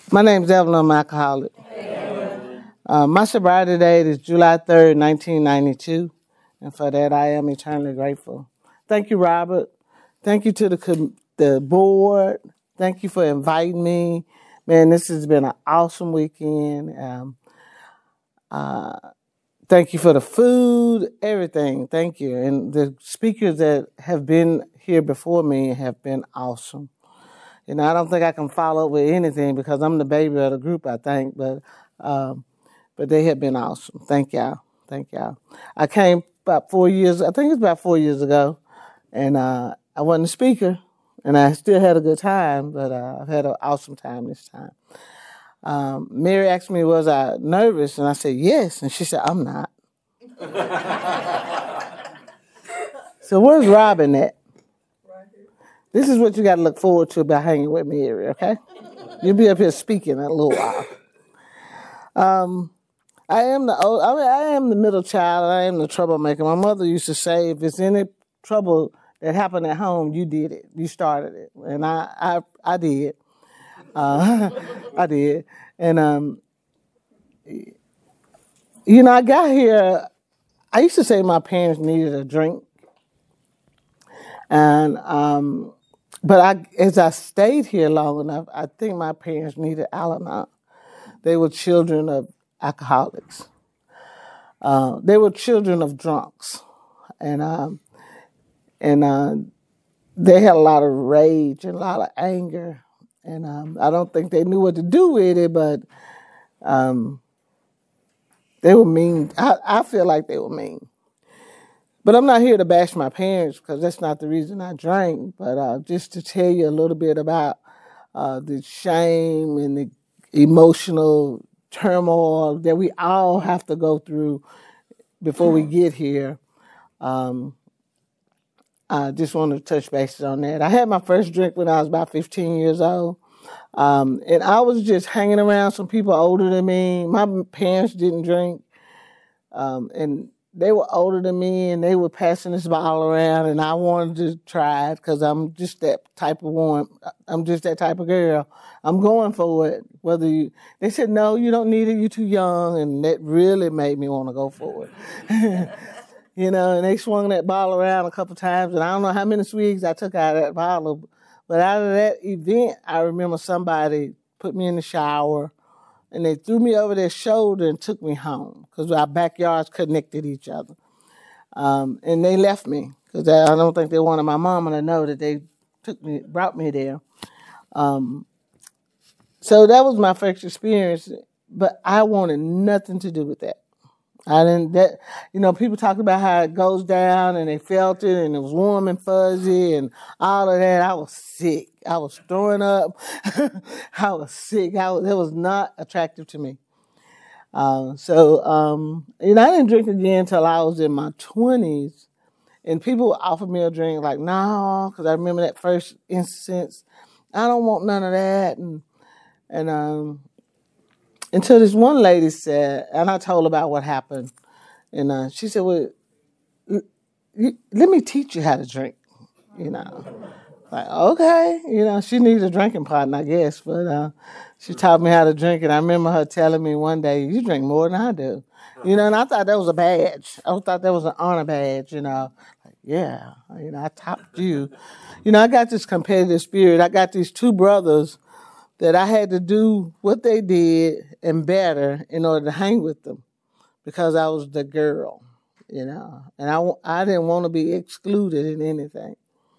My name's Evelyn. I'm an alcoholic. My sobriety date is July 3rd, 1992, and for that I am eternally grateful. Thank you, Robert. Thank you to the board. Thank you for inviting me. Man, this has been an awesome weekend. Thank you for the food, everything. Thank you. And the speakers that have been here before me have been awesome. I don't think I can follow up with anything because I'm the baby of the group, I think, but they have been awesome. Thank y'all. Thank y'all. I came about 4 years, I think it's about 4 years ago, and I wasn't a speaker, and I still had a good time, but I've had an awesome time this time. Mary asked me, was I nervous? And I said, yes. And she said, I'm not. So where's Robin at? This is what you got to look forward to about hanging with Mary, okay? You'll be up here speaking in a little while. I am the middle child. I am the troublemaker. My mother used to say, if it's any trouble that happened at home, you did it. You started it. And I did. I did. And, I got here, I used to say my parents needed a drink. And, but as I stayed here long enough, I think my parents needed Al-Anon. They were children of alcoholics. They were children of drunks. And they had a lot of rage and a lot of anger. And I don't think they knew what to do with it, but they were mean. I feel like they were mean. But I'm not here to bash my parents because that's not the reason I drank, but just to tell you a little bit about the shame and the emotional turmoil that we all have to go through before we get here. I just want to touch bases on that. I had my first drink when I was about 15 years old. And I was just hanging around some people older than me. My parents didn't drink. And they were older than me, and they were passing this bottle around, and I wanted to try it because I'm just that type of woman. I'm just that type of girl. I'm going for it. They said, no, you don't need it. You're too young, and that really made me want to go for it. And they swung that bottle around a couple times, and I don't know how many swigs I took out of that bottle, but out of that event, I remember somebody put me in the shower, and they threw me over their shoulder and took me home because our backyards connected each other. And they left me because I don't think they wanted my mama to know that they brought me there. So that was my first experience, but I wanted nothing to do with that. People talk about how it goes down and they felt it and it was warm and fuzzy and all of that. I was sick. I was throwing up. I was sick. It was not attractive to me. I didn't drink again until I was in my 20s. And people would offer me a drink like, no, because I remember that first instance. I don't want none of that. And until this one lady said, and I told about what happened. And she said, well, let me teach you how to drink, Like, okay. She needs a drinking partner, I guess. But she taught me how to drink. And I remember her telling me one day, you drink more than I do. And I thought that was a badge. I thought that was an honor badge, Like, yeah, I topped you. I got this competitive spirit. I got these two brothers that I had to do what they did and better in order to hang with them because I was the girl, and I didn't want to be excluded in anything.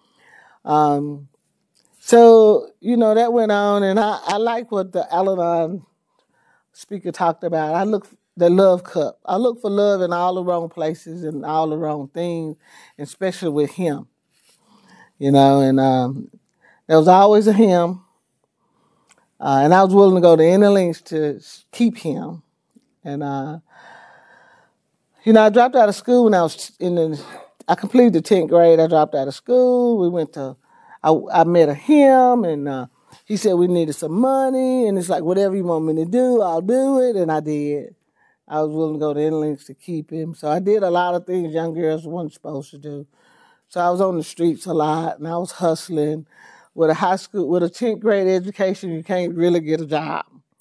That went on, and I like what the Al-Anon speaker talked about. The love cup. I look for love in all the wrong places and all the wrong things, and especially with him, and there was always a him. And I was willing to go to any lengths to keep him. And, I dropped out of school when I completed the 10th grade. I dropped out of school. I met him, and he said we needed some money. And it's like, whatever you want me to do, I'll do it. And I did. I was willing to go to any lengths to keep him. So I did a lot of things young girls weren't supposed to do. So I was on the streets a lot, and I was hustling. With a 10th grade education, you can't really get a job.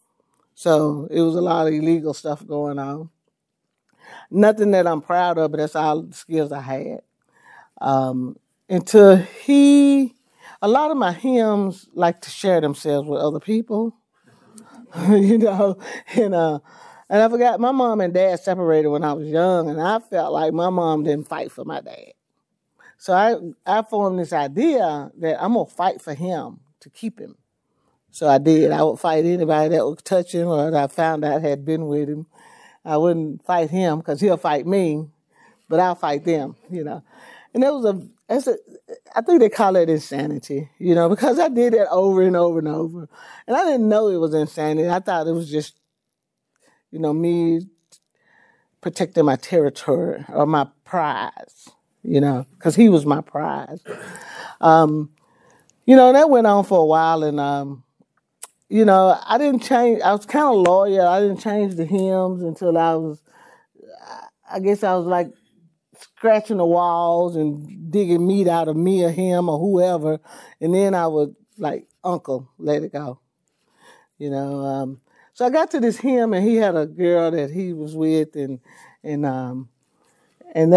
So it was a lot of illegal stuff going on. Nothing that I'm proud of, but that's all the skills I had. Um, until a lot of my hymns like to share themselves with other people, you know, and uh, and I forgot my mom and dad separated when I was young, and I felt like my mom didn't fight for my dad. So I formed this idea that I'm gonna fight for him to keep him. So I did. I would fight anybody that would touch him or that I found out had been with him. I wouldn't fight him because he'll fight me, but I'll fight them, you know. And I think they call it insanity, you know, because I did it over and over and over. And I didn't know it was insanity. I thought it was just, you know, me protecting my territory or my prize, you know, because he was my prize. Um, you know, that went on for a while, and you know, I didn't change. I was kind of loyal. I didn't change the hymns until I guess I was like scratching the walls and digging meat out of me or him or whoever, and then I would like, Uncle, let it go, you know. So I got to this hymn, and he had a girl that he was with, and and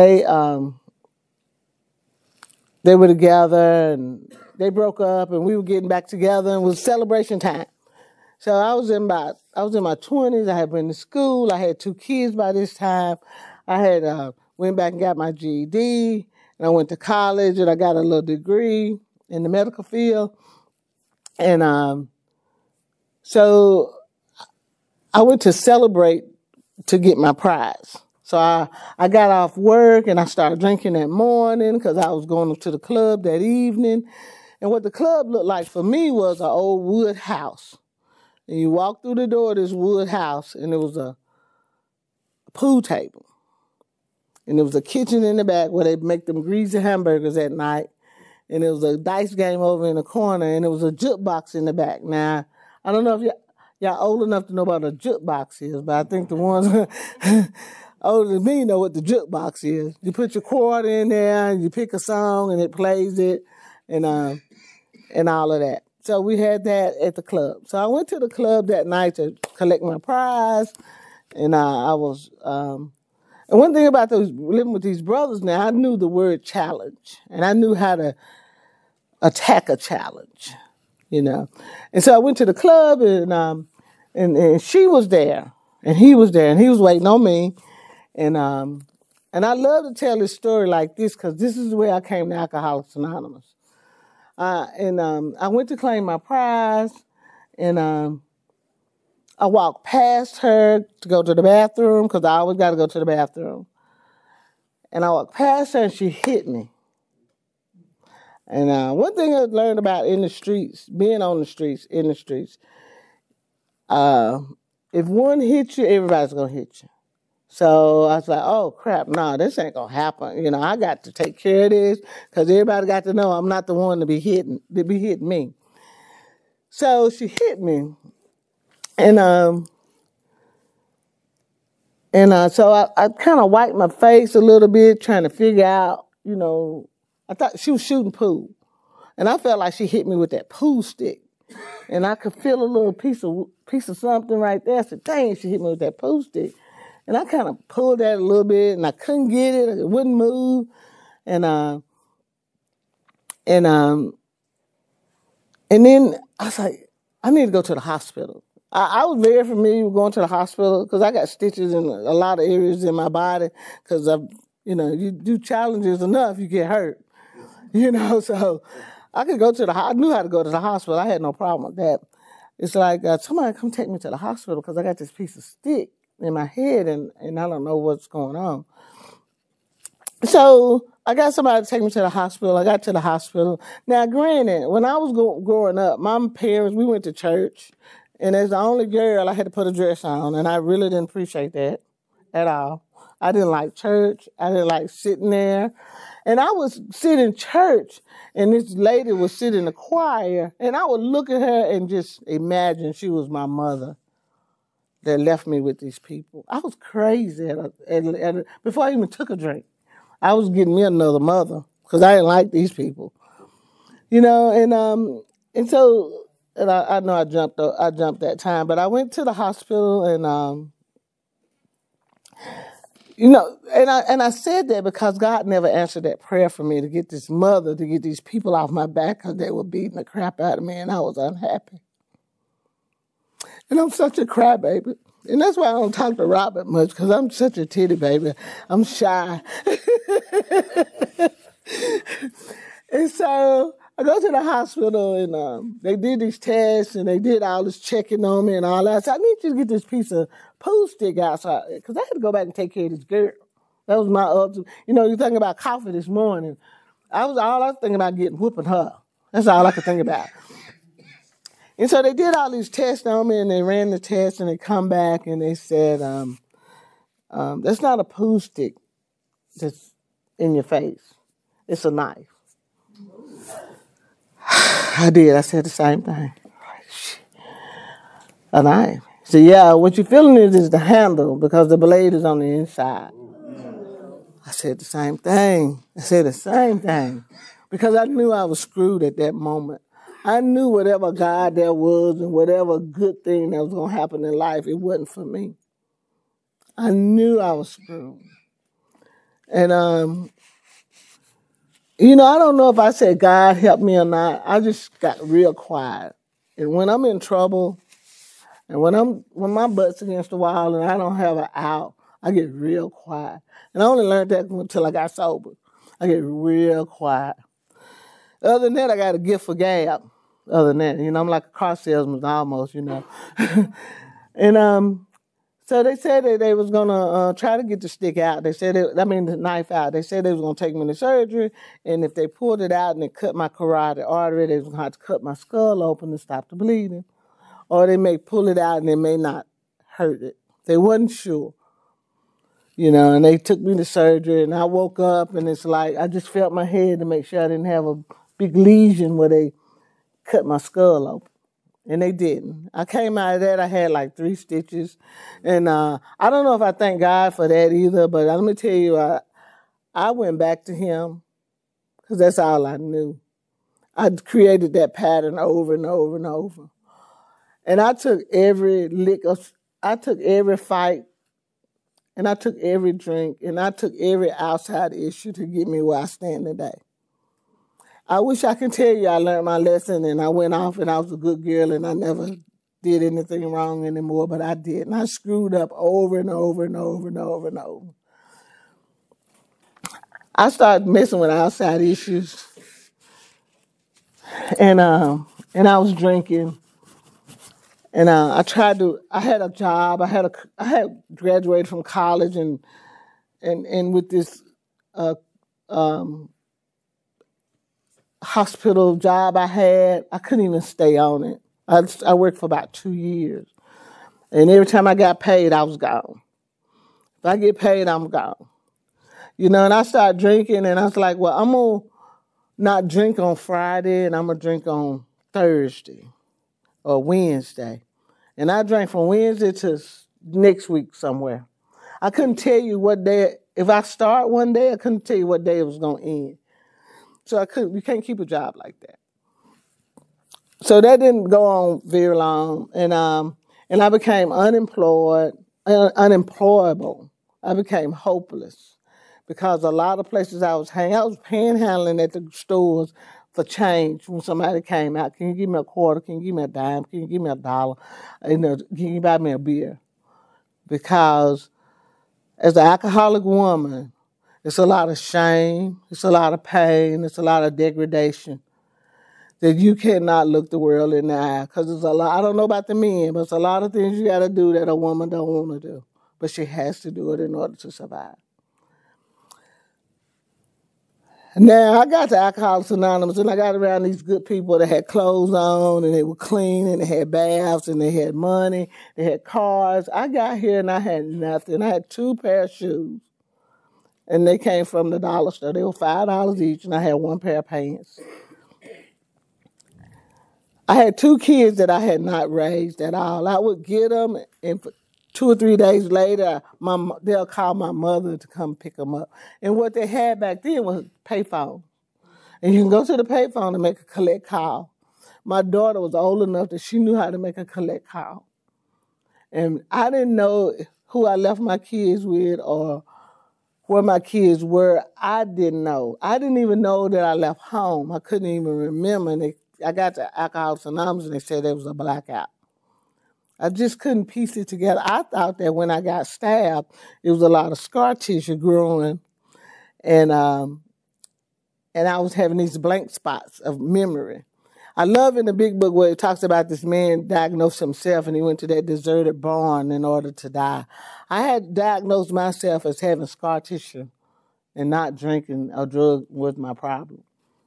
they were together, and they broke up, and we were getting back together, and it was celebration time. So I was in my 20s. I had been to school. I had 2 kids by this time. I had went back and got my GED, and I went to college, and I got a little degree in the medical field. And so I went to celebrate to get my prize. So I got off work, and I started drinking that morning because I was going to the club that evening. And what the club looked like for me was an old wood house. And you walk through the door of this wood house, and there was a pool table. And there was a kitchen in the back where they make them greasy hamburgers at night. And there was a dice game over in the corner, and there was a jukebox in the back. Now, I don't know if y'all old enough to know what a jukebox is, but I think the ones older than me know what the jukebox is. You put your quarter in there, and you pick a song, and it plays it, and all of that. So we had that at the club. So I went to the club that night to collect my prize, and I was. And one thing about living with these brothers now, I knew the word challenge, and I knew how to attack a challenge, you know. And so I went to the club, and she was there, and he was there, and he was waiting on me, and I love to tell this story like this because this is the way I came to Alcoholics Anonymous. I went to claim my prize, and I walked past her to go to the bathroom because I always got to go to the bathroom. And I walked past her, and she hit me. And one thing I learned about in the streets, being on the streets, in the streets, if one hits you, everybody's going to hit you. So I was like, oh, crap, no, this ain't going to happen. You know, I got to take care of this because everybody got to know I'm not the one to be hitting me. So she hit me. And so I kind of wiped my face a little bit, trying to figure out, you know, I thought she was shooting pool. And I felt like she hit me with that pool stick. And I could feel a little piece of something right there. I said, dang, she hit me with that pool stick. And I kind of pulled that a little bit, and I couldn't get it. It wouldn't move. And and um, and then I was like, I need to go to the hospital. I was very familiar with going to the hospital because I got stitches in a lot of areas in my body because you do challenges enough, you get hurt, you know. So I could go to I knew how to go to the hospital. I had no problem with that. It's like somebody come take me to the hospital because I got this piece of stick in my head and I don't know what's going on. So I got somebody to take me to the hospital. I got to the hospital. Now, granted, when I was growing up, my parents, we went to church, and as the only girl, I had to put a dress on, and I really didn't appreciate that at all. I didn't like church. I didn't like sitting there. And I would sit in church, and this lady would sit in the choir, and I would look at her and just imagine she was my mother that left me with these people. I was crazy before I even took a drink. I was getting me another mother because I didn't like these people, you know. And so and I know I jumped that time, but I went to the hospital and and I said that because God never answered that prayer for me to get this mother, to get these people off my back because they were beating the crap out of me and I was unhappy. And I'm such a crybaby. And that's why I don't talk to Robert much because I'm such a titty baby. I'm shy. And so I go to the hospital and they did these tests and they did all this checking on me and all that. So I need you to get this piece of poo stick out because I had to go back and take care of this girl. That was my ultimate. You're thinking about coffee this morning. I was thinking about getting whooping her. That's all I could think about. And so they did all these tests on me and they ran the test and they come back and they said, that's not a poo stick that's in your face. It's a knife. I did. I said the same thing. A knife. So yeah, what you're feeling is the handle because the blade is on the inside. I said the same thing. Because I knew I was screwed at that moment. I knew whatever God there was and whatever good thing that was going to happen in life, it wasn't for me. I knew I was screwed. And, I don't know if I said God help me or not. I just got real quiet. And when I'm in trouble and when my butt's against the wall and I don't have an out, I get real quiet. And I only learned that until I got sober. I get real quiet. Other than that, I got a gift for gab. Other than that, I'm like a car salesman almost, And so they said that they was gonna try to get the stick out. They said, the knife out. They said they was gonna take me to surgery, and if they pulled it out and it cut my carotid artery, they was gonna have to cut my skull open to stop the bleeding, or they may pull it out and it may not hurt it. They wasn't sure, And they took me to surgery, and I woke up, and it's like I just felt my head to make sure I didn't have a big lesion where they cut my skull open. And they didn't. I came out of that, I had like 3 stitches. And I don't know if I thank God for that either, but let me tell you, I went back to him because that's all I knew. I created that pattern over and over and over. And I took every I took every fight, and I took every drink, and I took every outside issue to get me where I stand today. I wish I could tell you I learned my lesson and I went off and I was a good girl and I never did anything wrong anymore, but I did. And I screwed up over and over and over and over and over. I started messing with outside issues and I was drinking and I had a job. I had graduated from college and with this hospital job I couldn't even stay on it. I worked for about 2 years. And every time I got paid, I was gone. If I get paid, I'm gone. And I started drinking, and I was like, well, I'm going to not drink on Friday, and I'm going to drink on Thursday or Wednesday. And I drank from Wednesday to next week somewhere. I couldn't tell you what day. If I start one day, I couldn't tell you what day it was going to end. So you can't keep a job like that. So that didn't go on very long, and I became unemployable. I became hopeless because a lot of places I was panhandling at the stores for change when somebody came out. Can you give me a quarter? Can you give me a dime? Can you give me $1? Can you buy me a beer? Because as an alcoholic woman, it's a lot of shame, it's a lot of pain, it's a lot of degradation. That you cannot look the world in the eye because there's a lot. I don't know about the men, but it's a lot of things you got to do that a woman don't want to do, but she has to do it in order to survive. Now I got to Alcoholics Anonymous and I got around these good people that had clothes on and they were clean and they had baths and they had money, they had cars. I got here and I had nothing. I had 2 pair of shoes and they came from the dollar store. They were $5 each and I had 1 pair of pants. I had 2 kids that I had not raised at all. I would get them, and 2 or 3 days later, they'll call my mother to come pick them up. And what they had back then was payphone. And you can go to the payphone and make a collect call. my daughter was old enough that she knew how to make a collect call. And I didn't know who I left my kids with or where my kids were. I didn't know. I didn't even know that I left home. I couldn't even remember. And I got to Alcoholics Anonymous and they said there was a blackout. I just couldn't piece it together. I thought that when I got stabbed, it was a lot of scar tissue growing, and I was having these blank spots of memory. I love in the big book where it talks about this man diagnosed himself and he went to that deserted barn in order to die. I had diagnosed myself as having scar tissue and not drinking a drug was my problem.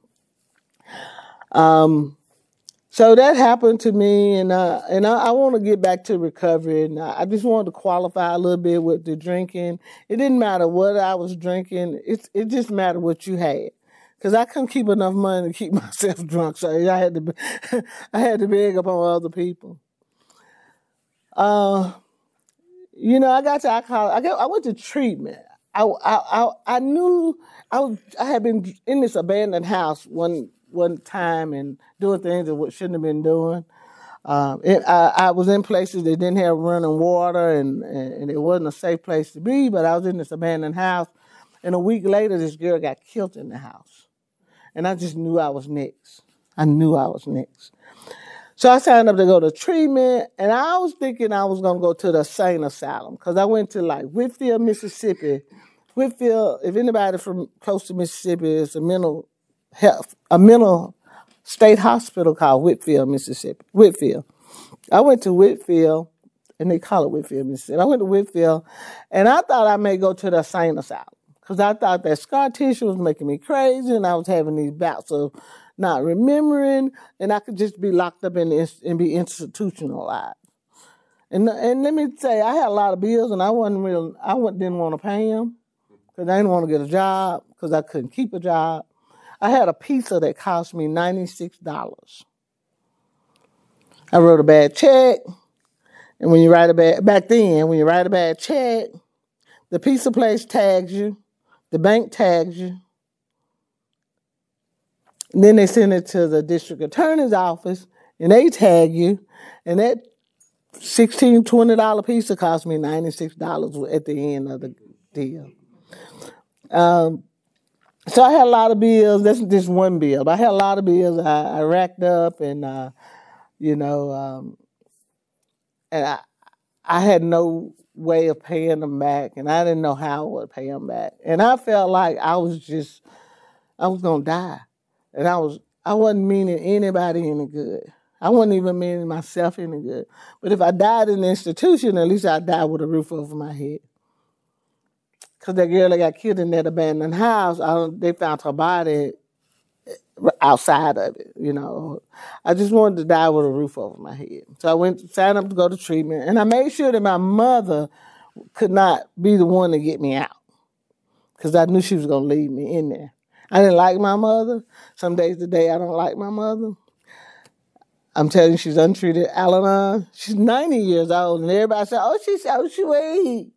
So that happened to me, and I want to get back to recovery. And I just wanted to qualify a little bit with the drinking. It didn't matter what I was drinking. It just mattered what you had, because I couldn't keep enough money to keep myself drunk. So I had to I had to beg upon other people. I got to alcohol. I went to treatment. I knew I had been in this abandoned house one time and doing things that shouldn't have been doing. I was in places that didn't have running water and it wasn't a safe place to be. But I was in this abandoned house, and a week later, this girl got killed in the house, and I just knew I was next. I knew I was next. So I signed up to go to treatment, and I was thinking I was going to go to the sane asylum because I went to like Whitfield, Mississippi. Whitfield, if anybody from close to Mississippi, is a mental state hospital called Whitfield, Mississippi. Whitfield. I went to Whitfield, and they call it Whitfield, Mississippi. I went to Whitfield, and I thought I may go to the sane asylum because I thought that scar tissue was making me crazy, and I was having these bouts of not remembering, and I could just be locked up and be institutionalized. And let me say, I had a lot of bills, and I didn't want to pay them because I didn't want to get a job because I couldn't keep a job. I had a pizza that cost me $96. I wrote a bad check, and when you write a bad check, the pizza place tags you, the bank tags you, and then they send it to the district attorney's office, and they tag you, and that $16, $20 pizza cost me $96 at the end of the deal. So I had a lot of bills. That's just one bill. But I had a lot of bills I racked up, and and I had no way of paying them back, and I didn't know how I would pay them back. And I felt like I was gonna die, and I wasn't meaning anybody any good. I wasn't even meaning myself any good. But if I died in the institution, at least I died with a roof over my head. Because that girl that got killed in that abandoned house, they found her body outside of it, I just wanted to die with a roof over my head. So I signed up to go to treatment, and I made sure that my mother could not be the one to get me out because I knew she was going to leave me in there. I didn't like my mother. Some days today I don't like my mother. I'm telling you, she's untreated. Al-Anon, she's 90 years old, and everybody said, oh, she's so sweet.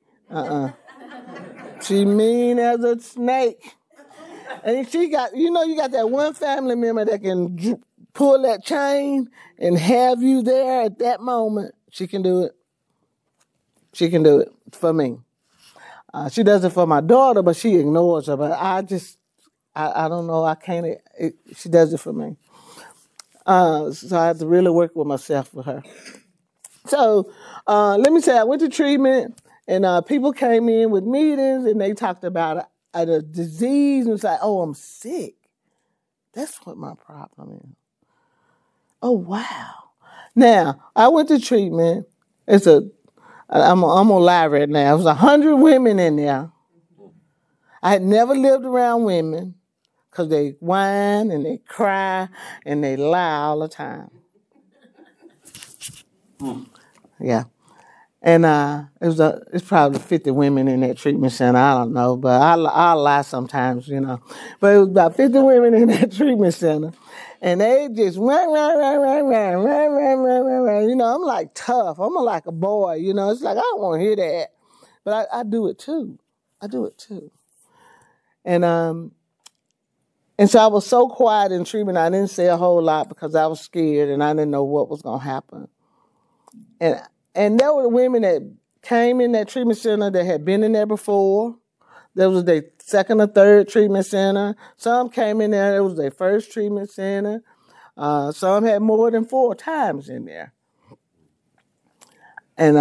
She mean as a snake. And she got, you got that one family member that can pull that chain and have you there at that moment. She can do it. She can do it for me. She does it for my daughter, but she ignores her. But I don't know. I can't. She does it for me. So I have to really work with myself with her. So let me say, I went to treatment, and people came in with meetings, and they talked about a disease, and it's like, oh, I'm sick. That's what my problem is. Oh, wow. Now, I went to treatment. I'm gonna lie right now. It was 100 women in there. I had never lived around women because they whine and they cry and they lie all the time. Yeah. And it's probably 50 women in that treatment center. I don't know, but I'll lie sometimes, But it was about 50 women in that treatment center, and they just I'm like tough. I'm like a boy, It's like I don't want to hear that, but I do it too. I do it too. And And so I was so quiet in treatment, I didn't say a whole lot because I was scared and I didn't know what was going to happen. And there were women that came in that treatment center that had been in there before. There was their second or third treatment center. Some came in there, it was their first treatment center. Some had more than 4 times in there. And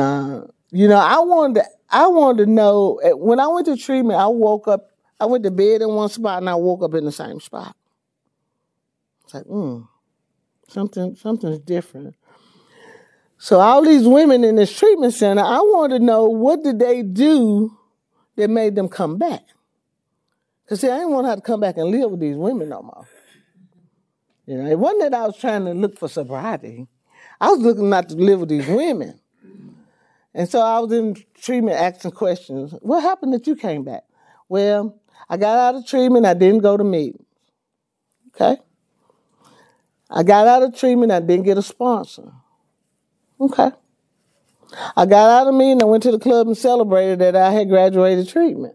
I wanted to know, when I went to treatment, I went to bed in one spot and I woke up in the same spot. It's like, something's different. So all these women in this treatment center, I wanted to know, what did they do that made them come back? Because I didn't want to have to come back and live with these women no more. It wasn't that I was trying to look for sobriety. I was looking not to live with these women. And so I was in treatment asking questions. What happened that you came back? Well, I got out of treatment. I didn't go to meetings. Okay? I got out of treatment. I didn't get a sponsor. Okay. I got out of meeting. I went to the club and celebrated that I had graduated treatment.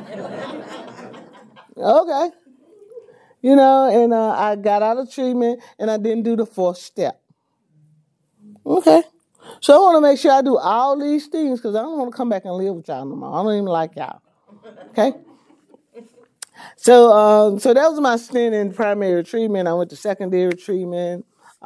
Okay. And I got out of treatment and I didn't do the 4th step. Okay. So I want to make sure I do all these things because I don't want to come back and live with y'all no more. I don't even like y'all. Okay. So that was my stint in primary treatment. I went to secondary treatment.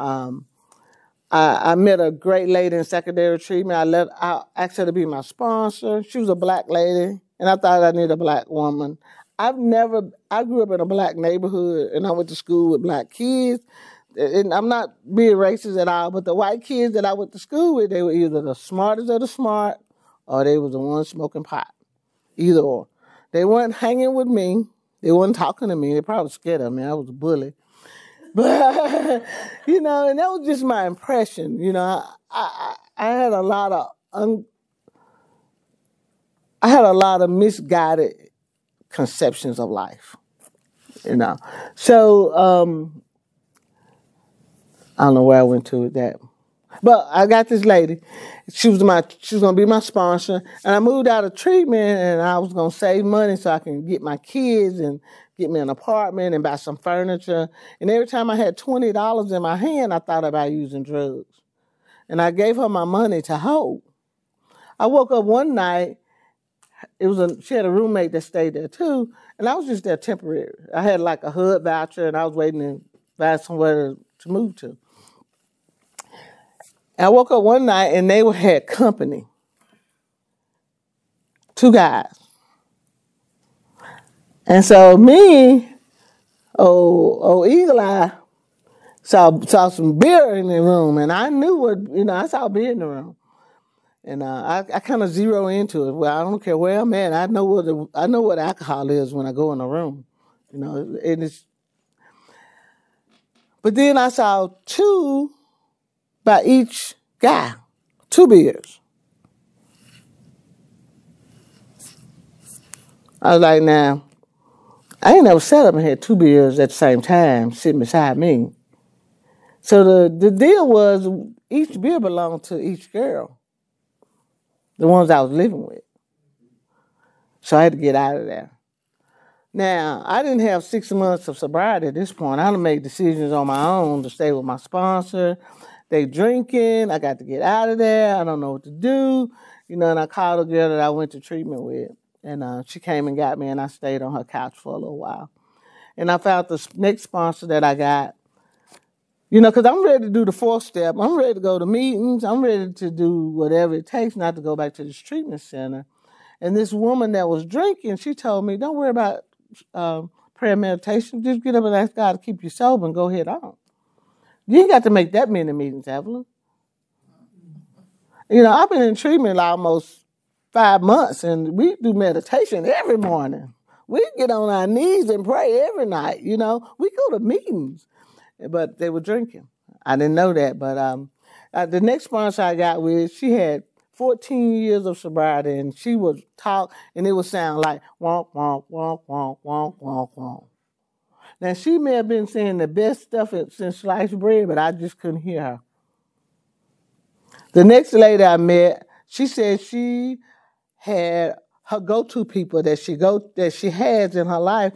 I met a great lady in secondary treatment. I asked her to be my sponsor. She was a black lady, and I thought I needed a black woman. I grew up in a black neighborhood, and I went to school with black kids. And I'm not being racist at all, but the white kids that I went to school with, they were either the smartest of the smart, or they was the ones smoking pot. Either or. They weren't hanging with me. They weren't talking to me. They probably scared of me. I was a bully. But, and that was just my impression. I had a lot of misguided conceptions of life. So I don't know where I went to with that. But I got this lady. She was going to be my sponsor. And I moved out of treatment and I was going to save money so I can get my kids and get me an apartment and buy some furniture. And every time I had $20 in my hand, I thought about using drugs. And I gave her my money to hold. I woke up one night. She had a roommate that stayed there too. And I was just there temporary. I had like a HUD voucher and I was waiting to find somewhere to move to. I woke up one night and they had company. 2 guys. And so me, Eagle Eye, saw some beer in the room, and I knew I saw beer in the room. And I kind of zero into it. Well, I don't care where I'm at. I know what alcohol is when I go in a room. But then I saw 2 by each guy, 2 beers. I was like, now, I ain't never sat up and had 2 beers at the same time sitting beside me. So the deal was each beer belonged to each girl, the ones I was living with. So I had to get out of there. Now, I didn't have 6 months of sobriety at this point. I done made decisions on my own to stay with my sponsor. They drinking. I got to get out of there. I don't know what to do. And I called a girl that I went to treatment with. And she came and got me, and I stayed on her couch for a little while. And I found the next sponsor that I got. Because I'm ready to do the 4th step. I'm ready to go to meetings. I'm ready to do whatever it takes not to go back to this treatment center. And this woman that was drinking, she told me, don't worry about prayer and meditation. Just get up and ask God to keep you sober and go head on. You ain't got to make that many meetings, Evelyn. I've been in treatment almost 5 months, and we do meditation every morning. We get on our knees and pray every night. We go to meetings. But they were drinking. I didn't know that. But the next sponsor I got with, she had 14 years of sobriety, and she would talk, and it would sound like wonk, wonk, wonk, wonk, wonk, wonk, wonk. Now, she may have been saying the best stuff since sliced bread, but I just couldn't hear her. The next lady I met, she said she had her go-to people that she has in her life.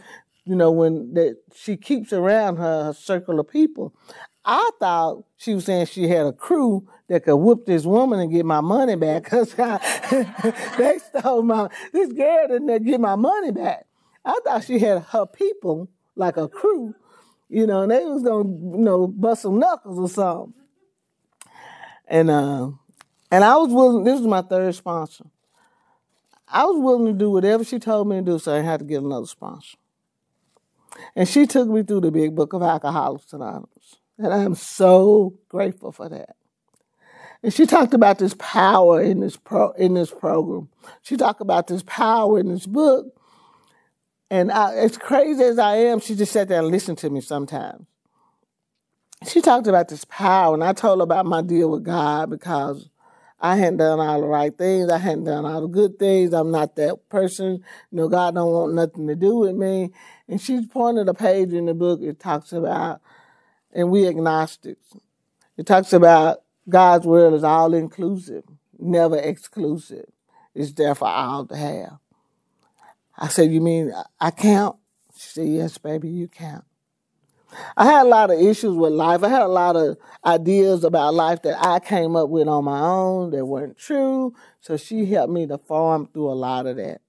when she keeps around her circle of people. I thought she was saying she had a crew that could whoop this woman and get my money back because they stole this girl didn't get my money back. I thought she had her people, like a crew, and they was going to, bust some knuckles or something. And I was willing, this was my third sponsor. I was willing to do whatever she told me to do so I didn't have to get another sponsor. And she took me through the big book of Alcoholics Anonymous. And I'm so grateful for that. And she talked about this power in this program. She talked about this power in this book. And as crazy as I am, she just sat there and listened to me sometimes. She talked about this power, and I told her about my deal with God because I hadn't done all the right things. I hadn't done all the good things. I'm not that person. God don't want nothing to do with me. And she pointed a page in the book. It talks about, and we agnostics, it talks about God's world is all inclusive, never exclusive. It's there for all to have. I said, you mean I count? She said, yes, baby, you count. I had a lot of issues with life. I had a lot of ideas about life that I came up with on my own that weren't true. So she helped me to farm through a lot of that.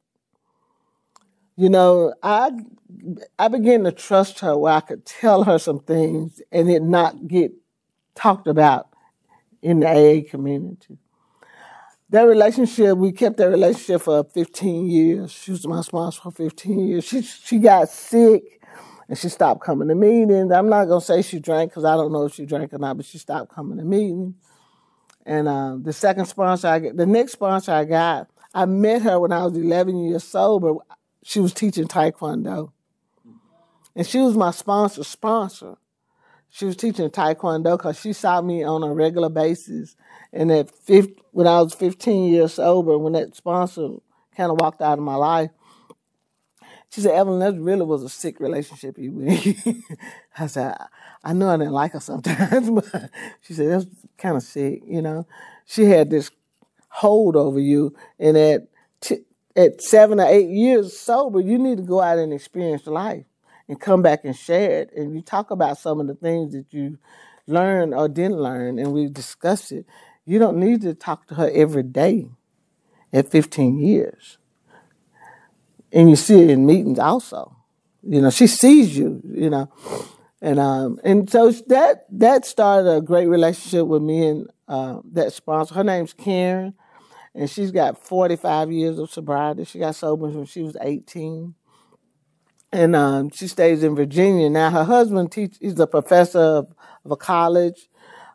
I began to trust her where I could tell her some things and it not get talked about in the AA community. We kept that relationship for 15 years. She was my sponsor for 15 years. She got sick and she stopped coming to meetings. I'm not going to say she drank because I don't know if she drank or not, but she stopped coming to meetings. And the next sponsor I got, I met her when I was 11 years sober. She was teaching Taekwondo. And she was my sponsor. She was teaching Taekwondo because she saw me on a regular basis. And when I was 15 years sober, when that sponsor kind of walked out of my life, she said, Evelyn, that really was a sick relationship you were in. I said, I know I didn't like her sometimes, but she said, that's kind of sick, She had this hold over you, and at 7 or 8 years sober, you need to go out and experience life and come back and share it. And you talk about some of the things that you learned or didn't learn, and we discuss it. You don't need to talk to her every day at 15 years. And you see it in meetings also. She sees you, And so that started a great relationship with me and that sponsor. Her name's Karen, and she's got 45 years of sobriety. She got sober when she was 18. And she stays in Virginia. Now, her husband he's a professor of a college.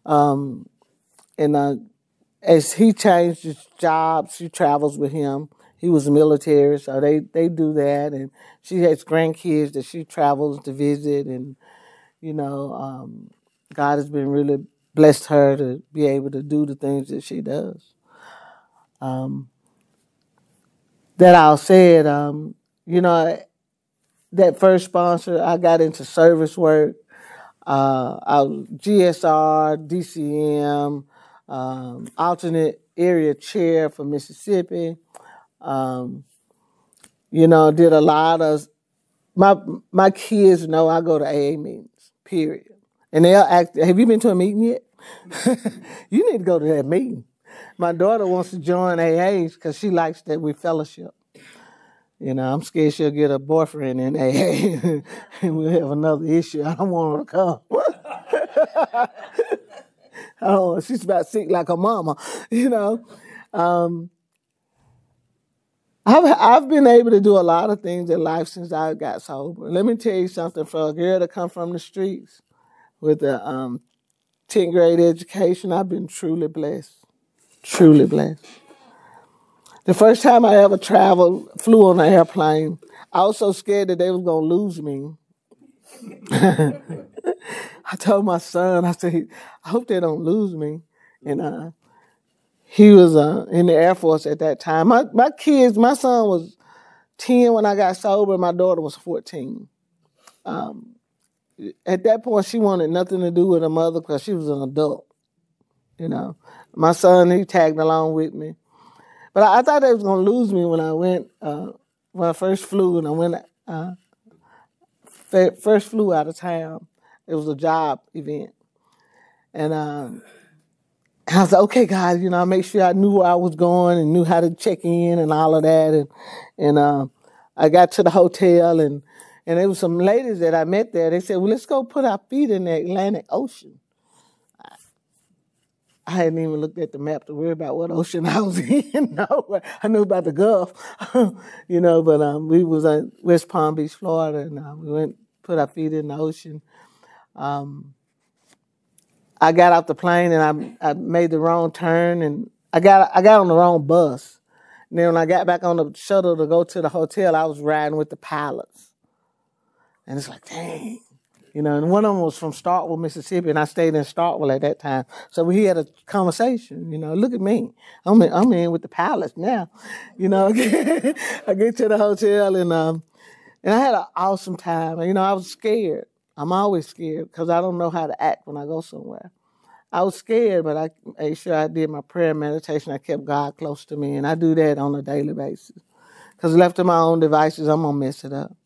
And as he changed his job, she travels with him. He was military, so they do that. And she has grandkids that she travels to visit. And, God has been really blessed her to be able to do the things that she does. That all said, that first sponsor, I got into service work. I was GSR, DCM, alternate area chair for Mississippi. Did a lot of my kids know I go to AA meetings, period. And they'll ask, have you been to a meeting yet? You need to go to that meeting. My daughter wants to join AAs because she likes that we fellowship. I'm scared she'll get a boyfriend in AA and we'll have another issue. I don't want her to come. She's about sick like her mama, I've been able to do a lot of things in life since I got sober. Let me tell you something. For a girl to come from the streets with a 10th grade education, I've been truly blessed. Truly blessed. The first time I ever flew on an airplane, I was so scared that they was going to lose me. I told my son, I said, I hope they don't lose me. And he was in the Air Force at that time. My son was 10 when I got sober. My daughter was 14. At that point, she wanted nothing to do with her mother because she was an adult. My son, he tagged along with me. But I thought they was going to lose me when I went, when I first flew and I went first flew out of town. It was a job event. And I was like, okay, God, I make sure I knew where I was going and knew how to check in and all of that. And I got to the hotel and there was some ladies that I met there. They said, well, let's go put our feet in the Atlantic Ocean. I hadn't even looked at the map to worry about what ocean I was in. No, I knew about the Gulf, but we was in West Palm Beach, Florida, and we went put our feet in the ocean. I got off the plane and I made the wrong turn and I got on the wrong bus. And then when I got back on the shuttle to go to the hotel, I was riding with the pilots. And it's like, dang. And one of them was from Starkville, Mississippi, and I stayed in Starkville at that time. So we had a conversation, look at me. I'm in with the pilots now. I get to the hotel and I had an awesome time. I was scared. I'm always scared because I don't know how to act when I go somewhere. I was scared, but I made sure I did my prayer and meditation. I kept God close to me, and I do that on a daily basis. Because left to my own devices, I'm going to mess it up.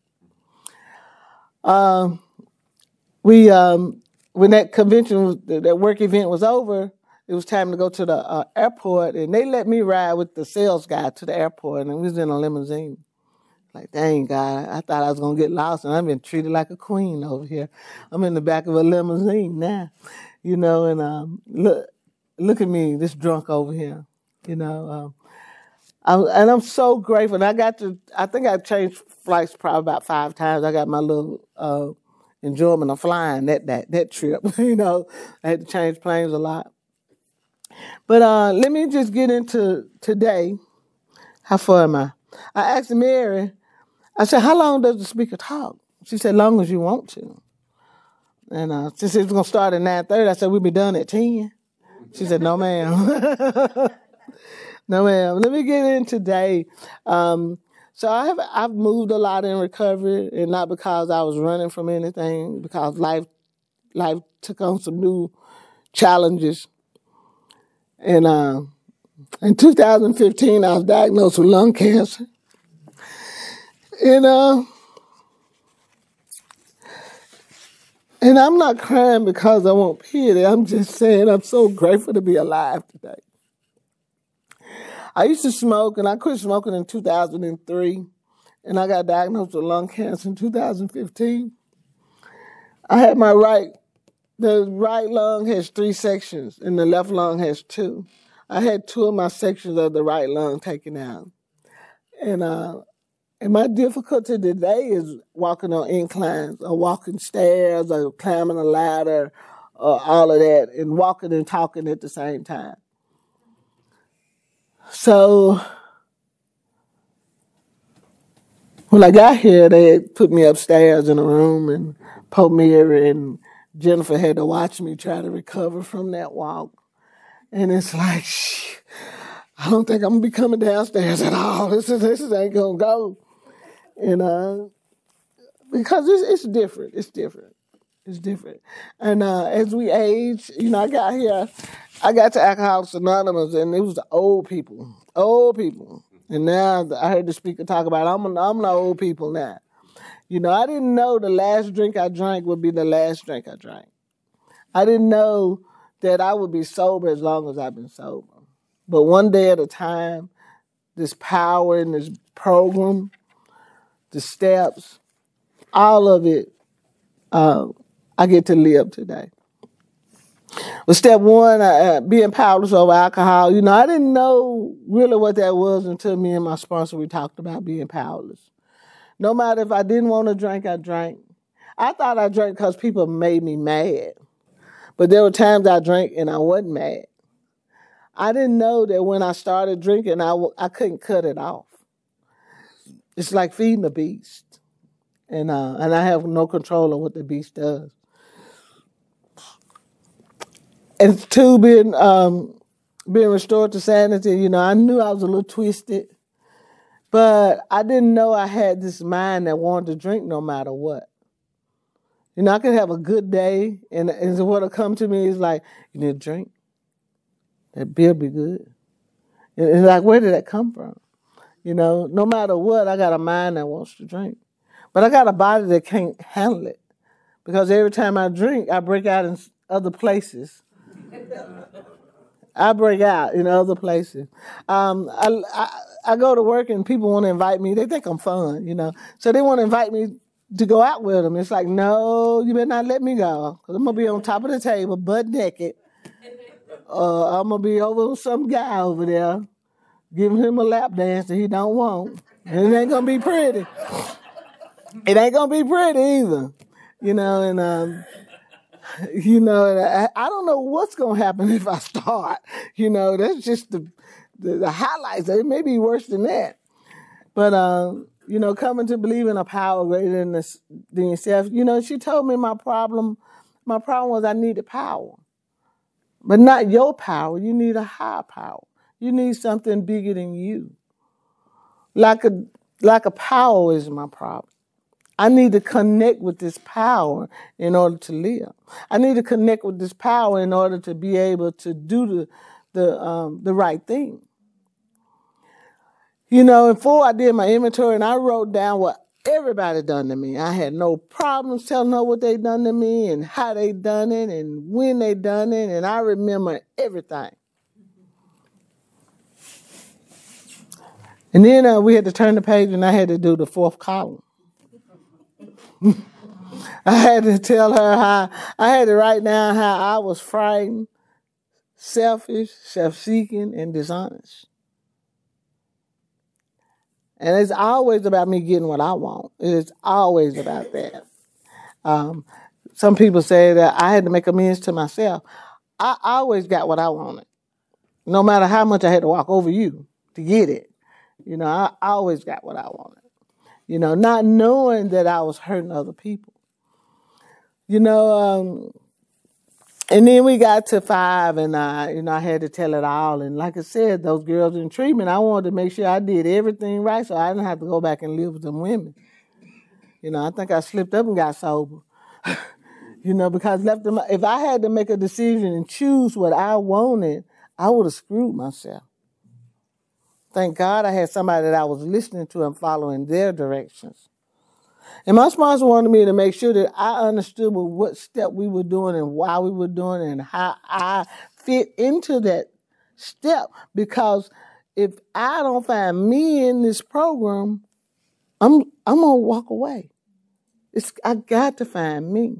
When that convention, that work event was over, it was time to go to the airport, and they let me ride with the sales guy to the airport, and we was in a limousine. Like, dang, God, I thought I was going to get lost, and I've been treated like a queen over here. I'm in the back of a limousine now, and look at me, this drunk over here, and I'm so grateful. And I think I changed flights probably about 5 times. I got my little enjoyment of flying that trip, I had to change planes a lot. But let me just get into today. How far am I? I asked Mary, I said, how long does the speaker talk? She said, long as you want to. And since it was going to start at 9:30, I said, we'll be done at 10. She said, no, ma'am. No, ma'am. Let me get in today. So I've moved a lot in recovery, and not because I was running from anything, because life took on some new challenges. And in 2015, I was diagnosed with lung cancer. And I'm not crying because I want pity. I'm just saying I'm so grateful to be alive today. I used to smoke, and I quit smoking in 2003, and I got diagnosed with lung cancer in 2015. I had the right lung has 3 sections, and the left lung has 2. I had 2 of my sections of the right lung taken out. And my difficulty today is walking on inclines or walking stairs or climbing a ladder or all of that, and walking and talking at the same time. So when I got here, they put me upstairs in a room, and Pope Mary and Jennifer had to watch me try to recover from that walk. And it's like, I don't think I'm going to be coming downstairs at all. This ain't going to go. And because it's different. It's different. It's different. And as we age, I got to Alcoholics Anonymous, and it was the old people. And now I heard the speaker talk about, I'm the old people now. I didn't know the last drink I drank would be the last drink I drank. I didn't know that I would be sober as long as I've been sober. But one day at a time, this power in this program, the steps, all of it, I get to live today. Well, step 1, being powerless over alcohol. I didn't know really what that was until me and my sponsor, we talked about being powerless. No matter if I didn't want to drink, I drank. I thought I drank because people made me mad. But there were times I drank and I wasn't mad. I didn't know that when I started drinking, I couldn't cut it off. It's like feeding a beast. And I have no control of what the beast does. And 2, being restored to sanity, I knew I was a little twisted. But I didn't know I had this mind that wanted to drink no matter what. I could have a good day, and what'll come to me is like, you need a drink? That beer be good. And it's like, where did that come from? No matter what, I got a mind that wants to drink. But I got a body that can't handle it because every time I drink, I break out in other places. I break out in other places. I go to work and people want to invite me. They think I'm fun, So they want to invite me to go out with them. It's like, no, you better not let me go. Because I'm going to be on top of the table, butt naked. I'm going to be over some guy over there, giving him a lap dance that he don't want. And it ain't going to be pretty. It ain't going to be pretty either. I don't know what's going to happen if I start. That's just the highlights. It may be worse than that. But, coming to believe in a power greater than yourself, she told me my problem was I needed power. But not your power. You need a higher power. You need something bigger than you. Like a power is my problem. I need to connect with this power in order to live. I need to connect with this power in order to be able to do the right thing. Before I did my inventory and I wrote down what everybody done to me. I had no problems telling her what they done to me and how they done it and when they done it, and I remember everything. And then we had to turn the page and I had to do the fourth column. I had to tell her I had to write down how I was frightened, selfish, self-seeking, and dishonest. And it's always about me getting what I want. It's always about that. Some people say that I had to make amends to myself. I always got what I wanted, no matter how much I had to walk over you to get it. I always got what I wanted. Not knowing that I was hurting other people. And then we got to 5, and I had to tell it all. And like I said, those girls in treatment, I wanted to make sure I did everything right, so I didn't have to go back and live with them women. I think I slipped up and got sober. Because if I had to make a decision and choose what I wanted, I would have screwed myself. Thank God I had somebody that I was listening to and following their directions. And my sponsor wanted me to make sure that I understood what step we were doing and why we were doing it and how I fit into that step. Because if I don't find me in this program, I'm gonna walk away. I got to find me.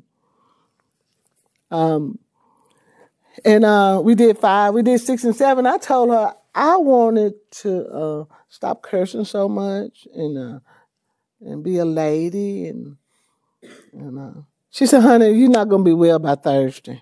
And we did 5, we did 6 and 7. I told her I wanted to stop cursing so much and be a lady and she said, honey, you're not going to be well by Thursday.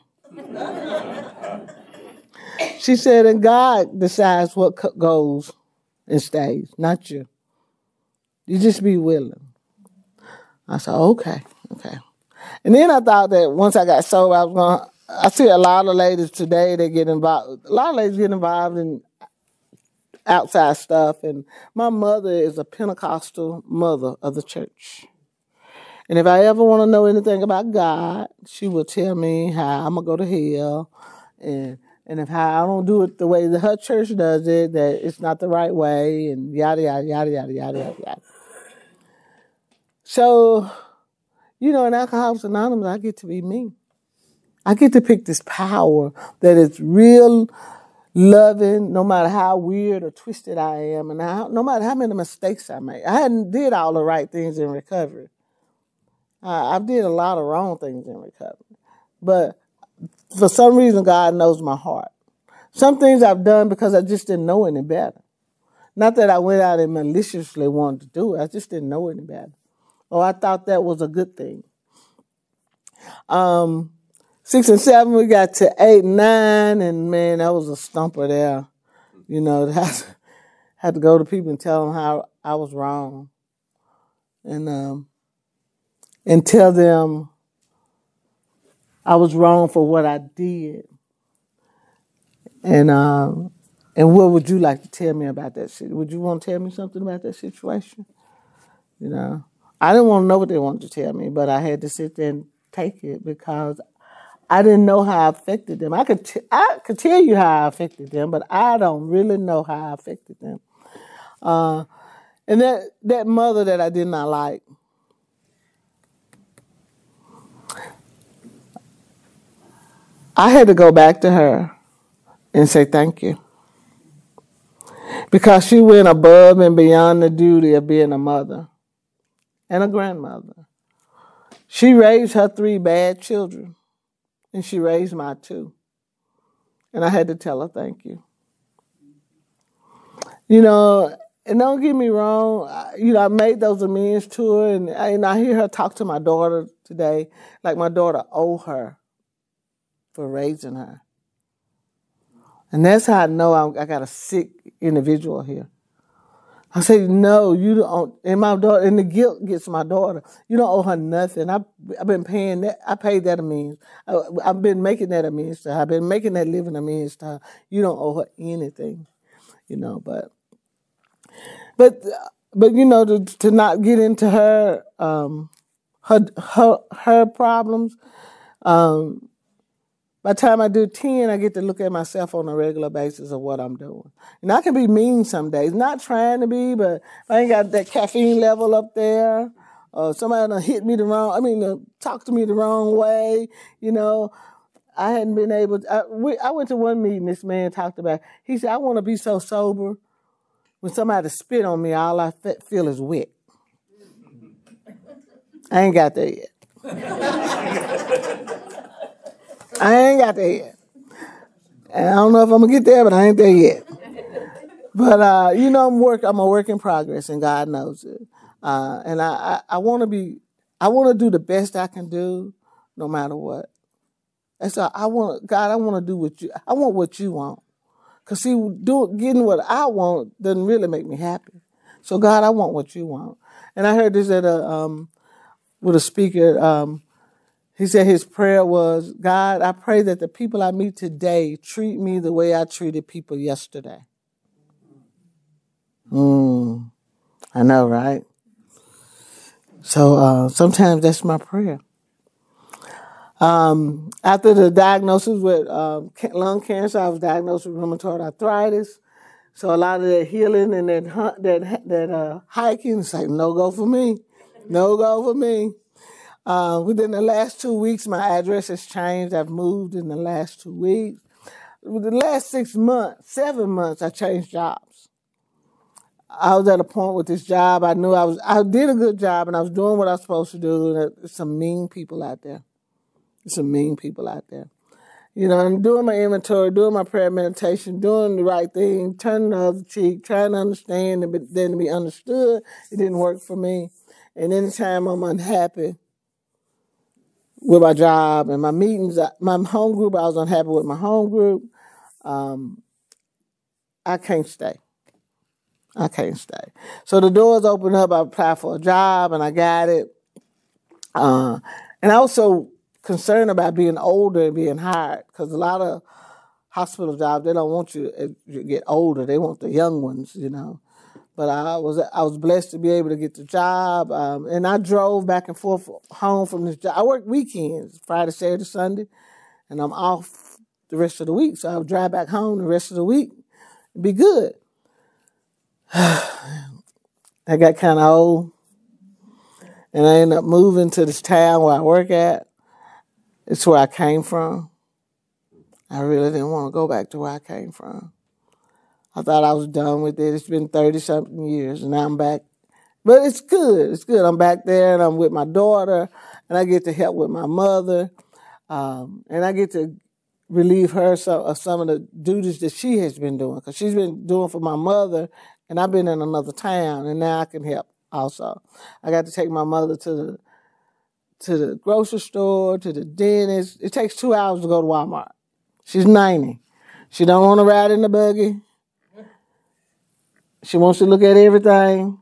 She said, and God decides what goes and stays, not you. You just be willing. I said, okay. And then I thought that once I got sober, I see a lot of ladies today, they get involved. A lot of ladies get involved in outside stuff. And my mother is a Pentecostal mother of the church. And if I ever want to know anything about God, she will tell me how I'm going to go to hell. And if how I don't do it the way that her church does it, that it's not the right way, and yada, yada, yada, yada, yada, yada. So, in Alcoholics Anonymous, I get to be me. I get to pick this power that is real loving, no matter how weird or twisted I am, and no matter how many mistakes I make. I hadn't did all the right things in recovery. I did a lot of wrong things in recovery. But for some reason, God knows my heart. Some things I've done because I just didn't know any better. Not that I went out and maliciously wanted to do it. I just didn't know any better. Or I thought that was a good thing. 6 and 7, we got to 8 and 9, and man, that was a stumper there. Had to go to people and tell them how I was wrong. And tell them I was wrong for what I did. And what would you like to tell me about that? Would you want to tell me something about that situation? I didn't want to know what they wanted to tell me, but I had to sit there and take it because I didn't know how I affected them. I could tell you how I affected them, but I don't really know how I affected them. And that mother that I did not like, I had to go back to her and say thank you. Because she went above and beyond the duty of being a mother and a grandmother. She raised her 3 bad children, and she raised my 2. And I had to tell her thank you. And don't get me wrong, I made those amends to her, and I hear her talk to my daughter today, like my daughter owe her for raising her. And that's how I know I got a sick individual here. I say, no, you don't. And my daughter, and the guilt gets my daughter. You don't owe her nothing. I've been paying that. I paid that amends. I've been making that amends to her. I've been making that living amends to her. You don't owe her anything, but to not get into her problems. By the time I do 10, I get to look at myself on a regular basis of what I'm doing. And I can be mean some days, not trying to be, but if I ain't got that caffeine level up there, or somebody done hit me talk to me the wrong way, I hadn't been able to. I went to one meeting this man talked about. He said, I want to be so sober, when somebody spit on me, all I feel is wet. I ain't got there yet. I ain't got there yet. And I don't know if I'm going to get there, but I ain't there yet. But, I'm a work in progress, and God knows it. And I want to do the best I can do, no matter what. And so I want to do I want what you want. Because see, getting what I want doesn't really make me happy. So God, I want what you want. And I heard this with a speaker. He said his prayer was, God, I pray that the people I meet today treat me the way I treated people yesterday. I know, right? So sometimes that's my prayer. After the diagnosis with lung cancer, I was diagnosed with rheumatoid arthritis. So a lot of that healing and that hiking is like, no go for me. No go for me. Within the last 2 weeks, my address has changed. I've moved in the last 2 weeks. With the last 7 months, I changed jobs. I was at a point with this job. I knew I did a good job, and I was doing what I was supposed to do. And there's some mean people out there. And doing my inventory, doing my prayer meditation, doing the right thing, turning the other cheek, trying to understand, and then to be understood, it didn't work for me. And anytime I'm unhappy with my job and my meetings, my home group, I was unhappy with my home group, I can't stay. So the doors opened up. I applied for a job, and I got it. And I was so concerned about being older and being hired, because a lot of hospital jobs, they don't want you to get older. They want the young ones, But I was blessed to be able to get the job, and I drove back and forth home from this job. I work weekends, Friday, Saturday, Sunday, and I'm off the rest of the week. So I would drive back home the rest of the week and be good. I got kind of old, and I ended up moving to this town where I work at. It's where I came from. I really didn't want to go back to where I came from. I thought I was done with it. It's been 30-something years, and now I'm back. But it's good. It's good. I'm back there, and I'm with my daughter, and I get to help with my mother, and I get to relieve her of some of the duties that she has been doing, because she's been doing for my mother, and I've been in another town, and now I can help also. I got to take my mother to the grocery store, to the dentist. It takes 2 hours to go to Walmart. She's 90. She don't want to ride in the buggy. She wants to look at everything.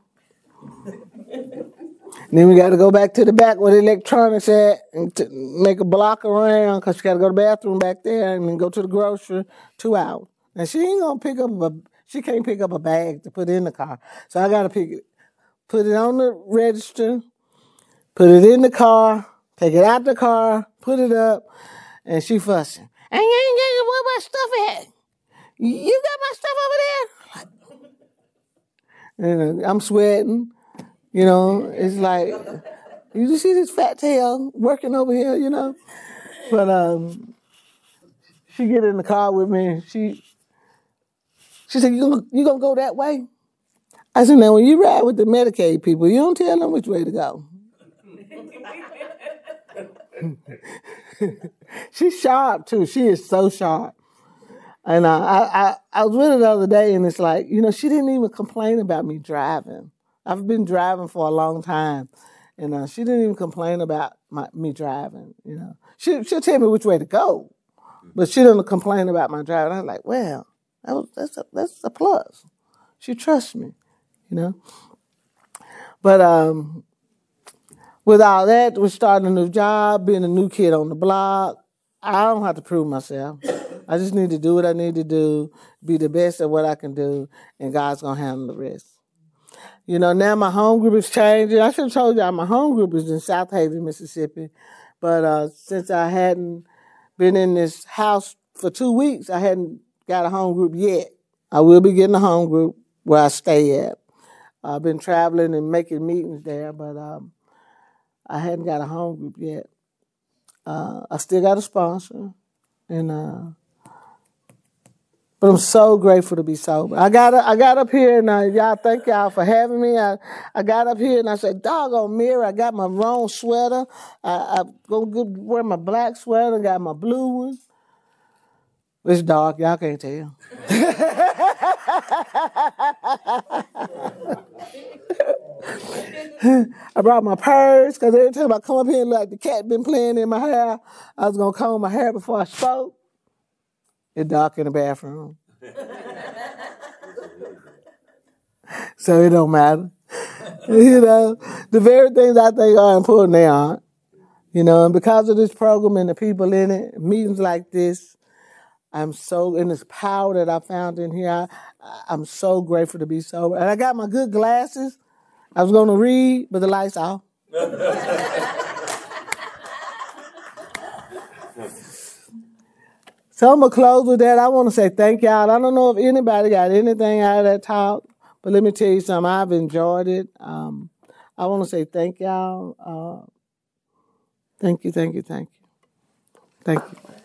Then we got to go back to the back where the electronics at and make a block around, because she got to go to the bathroom back there and then go to the grocery. 2 hours. And she ain't going to she can't pick up a bag to put in the car. So I got to put it on the register, put it in the car, take it out the car, put it up, and she fussing. And you ain't getting where my stuff at. You got my stuff over there? And I'm sweating. It's like, you just see this fat tail working over here, But she get in the car with me and she said, you gonna go that way? I said, now when you ride with the Medicaid people, you don't tell them which way to go. She's sharp too. She is so sharp. And I was with her the other day, and it's like, she didn't even complain about me driving. I've been driving for a long time, and she didn't even complain about me driving. She'll tell me which way to go, but she didn't complain about my driving. I was like, well, that's a plus. She trusts me, But with all that, we're starting a new job, being a new kid on the block. I don't have to prove myself. I just need to do what I need to do, be the best at what I can do, and God's going to handle the rest. Now my home group is changing. I should have told y'all my home group is in South Haven, Mississippi. But since I hadn't been in this house for 2 weeks, I hadn't got a home group yet. I will be getting a home group where I stay at. I've been traveling and making meetings there, but I hadn't got a home group yet. I still got a sponsor, but I'm so grateful to be sober. I got up here, and y'all thank y'all for having me. I got up here and I said, doggone mirror, I got my wrong sweater. I'm going to wear my black sweater, got my blue one. It's dark, y'all can't tell. I brought my purse, because every time I come up here, like the cat been playing in my hair, I was going to comb my hair before I spoke. It's dark in the bathroom. So it don't matter. The very things I think are important, they aren't. And because of this program and the people in it, meetings like this, and this power that I found in here, I'm so grateful to be sober. And I got my good glasses. I was going to read, but the lights off. So I'm going to close with that. I want to say thank y'all. I don't know if anybody got anything out of that talk, but let me tell you something. I've enjoyed it. I want to say thank y'all. Thank you, thank you, thank you. Thank you.